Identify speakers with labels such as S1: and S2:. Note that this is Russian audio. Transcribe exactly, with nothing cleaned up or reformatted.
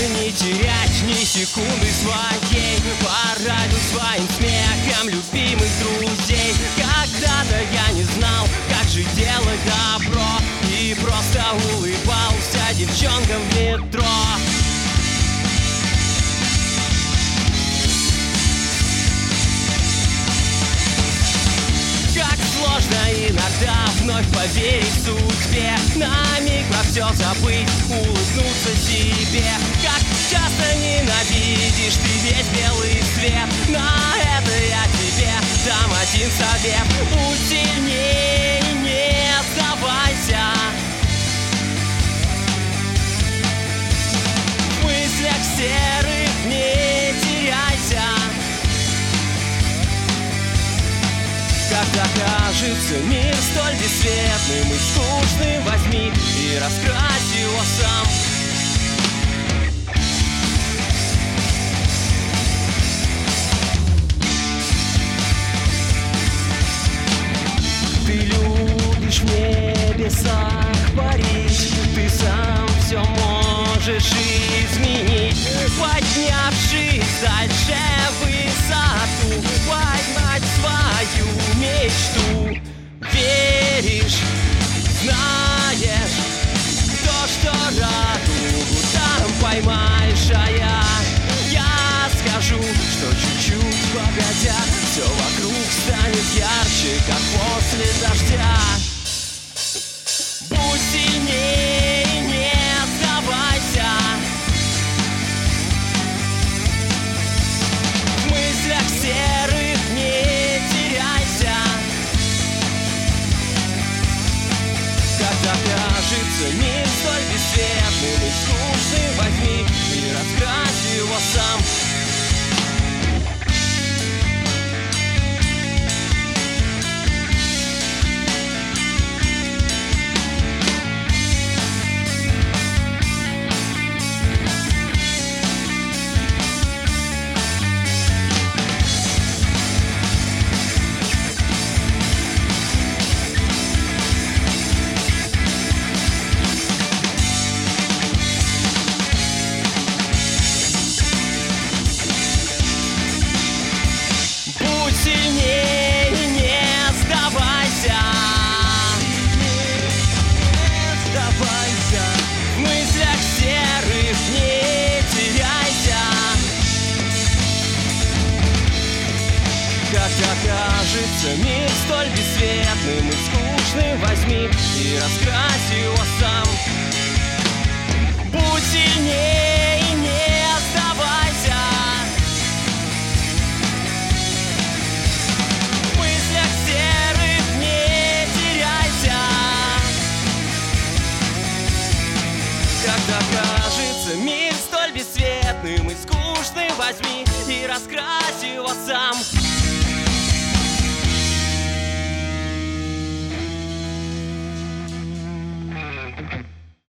S1: не терять ни секунды своей, порадуй своим смехом любимых друзей. Когда-то я не знал, как же делать добро, и просто улыбался девчонкам в метро. Как сложно иногда вновь поверить судьбе, на миг про все забыть, улыбнуться себе. Как часто ненавидишь ты весь белый свет, на это я тебе дам один совет: будь сильнее, не сдавайся. В мыслях серых не теряйся. Когда кажется мир столь бесцветным и скучным, возьми и раскрась его сам. Ты любишь в небесах парить, ты сам все можешь изменить, поднявшись дальше в высоту, поймать свою мечту. Веришь, знаешь, то, что радугу там поймаешь, а я Я скажу, что чуть-чуть погодя все вокруг станет ярче, как после дождя. Будь сильнее, не сдавайся. В мыслях серых не теряйся. Когда кажется мир столь бесцветным и скучным, возьми и раскрась его сам. Сильнее, не сдавайся. Не сдавайся. В мыслях серых не теряйся. Когда кажется мир столь бесцветным и скучным, возьми и раскрась его сам. Будь сильнее, не сдавайся. Когда кажется мир столь бесцветным и скучным, возьми и раскрась его сам.